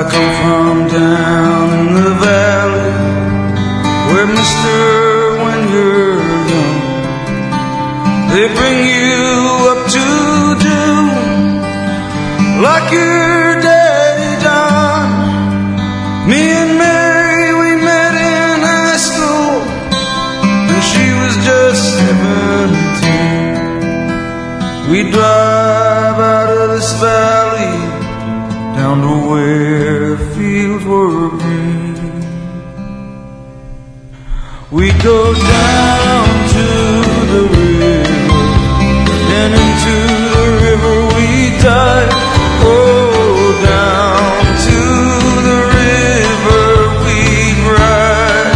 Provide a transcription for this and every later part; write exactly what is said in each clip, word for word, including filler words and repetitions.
I come from down in the valley, where mister, when you're young, they bring you up to do like your daddy done. Me and Mary, we met in high school, and she was just seventeen. We drive out of this valley down to where fields were green. We go down to the river, and into the river we dive. Oh, down to the river we ride.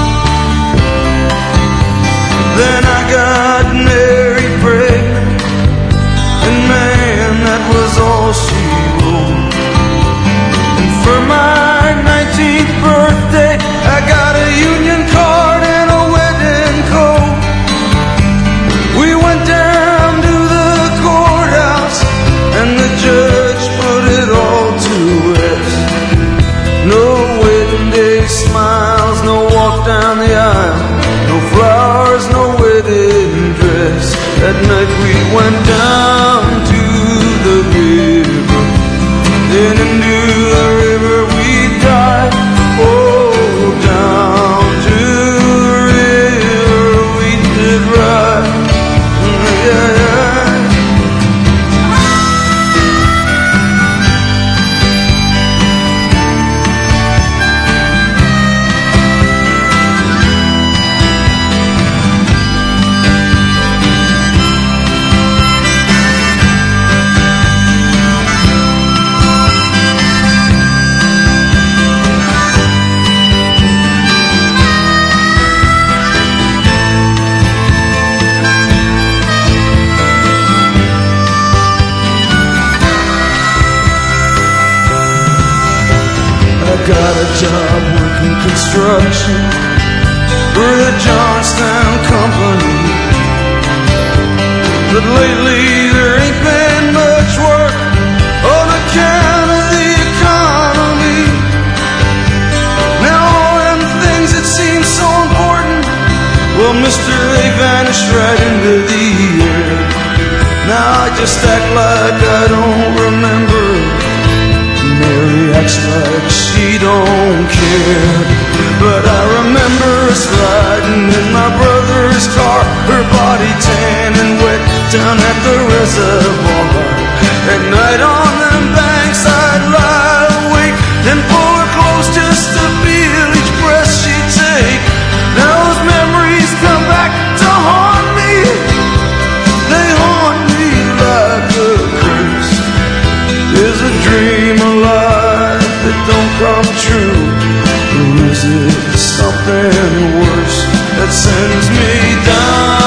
Then I got Mary pregnant, and man, that was all she wrote. And for my nineteenth birthday, I got a union card and a wedding coat. We went down to the courthouse, and the judge put it all to rest. No wedding day smiles, no walk down the aisle, no flowers, no wedding dress. That night we went down to the river, then into the river we dive. Oh, down to the river we did ride. Yeah, yeah. Got a job working construction for the Johnstown Company, but lately there ain't been much work on account of the economy. Now all them things that seem so important, well, mister, they vanished right into the air. Now I just act like I don't remember. Mary acts like she don't care, but I remember us riding in my brother's car, her body tan and wet down at the reservoir. At night on them banks I'd lie awake and pull her close just to feel each breath she'd take. Now those memories come back to haunt me, they haunt me like a curse. Is a dream alive that don't come true, or is it something worse that sends me down?